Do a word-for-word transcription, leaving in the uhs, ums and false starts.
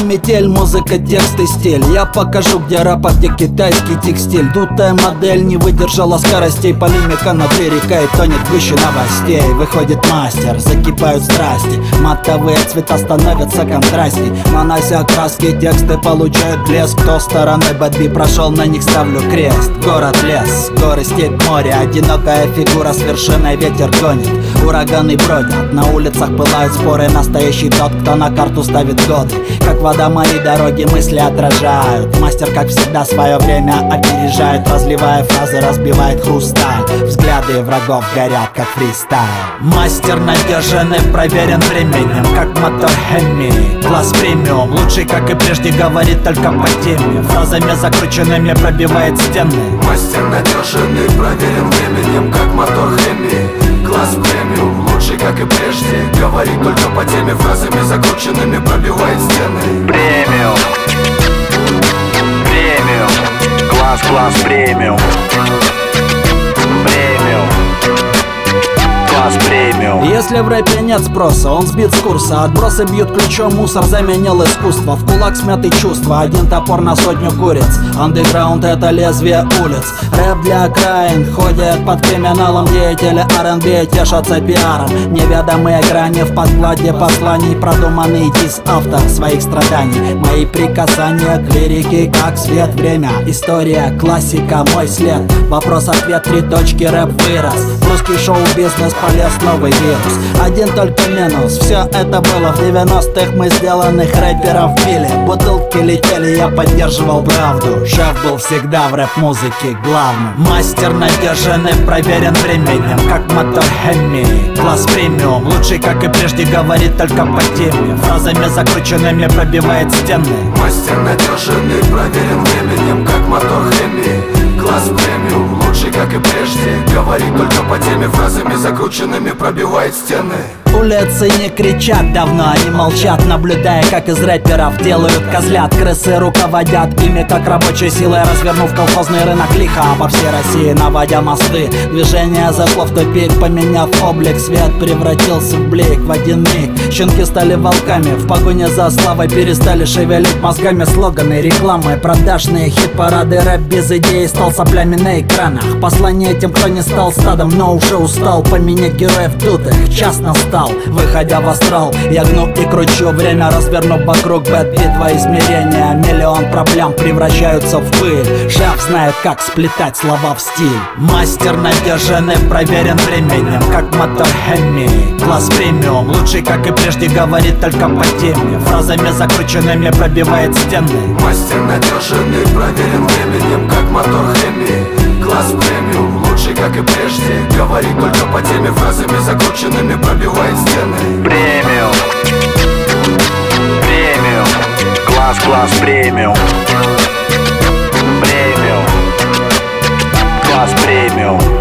метель, музыка, текст и стиль. Я покажу, где рэп, а где китайский текстиль. Дутая модель не выдержала скоростей. Полемика на две река и тонет в гуще новостей. Выходит мастер, закипают страсти. Матовые цвета становятся контрастней. Нанося краски, тексты получают блеск. Кто стороной бэдби прошел, на них ставлю крест. Город, лес, горы, степь, море. Одинокая фигура с вершиной ветер гонит. Ураганы бродят, на улицах пылают споры. Настоящий тот, кто на карту ставит годы. Как вода мои дороги мысли отражают. Мастер, как всегда, свое время опережает. Разливая фразы, разбивает хрусталь. Взгляды врагов горят, как фристайл. Мастер надежен и проверен временем, как мотор Хэмми. Класс премиум, лучший, как и прежде, говорит только по теме. Фразами закрученными пробивает стены. Мастер надежен и проверен временем, как мотор Хэмми. Класс премиум, лучший, как и прежде, говорит только по теме. Фразами закрученными пробивает стены. Премиум, премиум, класс, класс премиум. Премиум, класс премиум. Если в рэпе нет спроса, он сбит с курса. Отбросы бьют ключом, мусор заменил искусство. В кулак смятые чувства, один топор на сотню куриц. Андеграунд — это лезвие улиц. Рэп для окраин, ходят под криминалом. Деятели ар энд би тешатся пиаром. Неведомые грани в подкладе посланий. Продуманный дис автор своих страданий. Мои прикасания к лирике, как свет, время. История, классика, мой след. Вопрос-ответ, три точки, рэп вырос. Русский шоу-бизнес полез новый вирус. Один только минус, все это было в девяностых. Мы сделанных рэперов били. Бутылки летели, я поддерживал правду. Шеф был всегда в рэп-музыке главным. Мастер надежен и проверен временем, как мотор Хэмми. Класс премиум, лучший, как и прежде, говорит только по теме. Фразами закрученными пробивает стены. Мастер надежен и проверен временем, как мотор Хэмми. Класс премиум, лучший, как и прежде, говорит только по теме. Фразами закрученными пробивает стены. Улицы не кричат давно, они молчат, наблюдая, как из рэперов делают козлят. Крысы руководят ими, как рабочей силой, развернув колхозный рынок лихо по всей России, наводя мосты. Движение зашло в тупик, поменяв облик. Свет превратился в блик в один миг. Щенки стали волками, в погоне за славой перестали шевелить мозгами. Слоганы, рекламы, продажные хит-парады. Рэп без идеи стал соплями на экранах. Послание тем, кто не стал стадом, но уже устал поменять героев дутых. Час настал. Выходя в астрал, я гну и кручу время, развернув вокруг бэдби два измерения. Миллион проблем превращаются в пыль. Шеф знает, как сплетать слова в стиль. Мастер надежен и проверен временем, как мотор Хэмми. Класс премиум, лучший, как и прежде, говорит только по теме. Фразами закрученными пробивает стены. Мастер надежен и проверен временем, как мотор Хэмми. Класс премиум, лучший, как и прежде, говорит только по теме. Фразами закрученными пробивает стены. Премиум, премиум, класс, класс премиум. Премиум, класс премиум.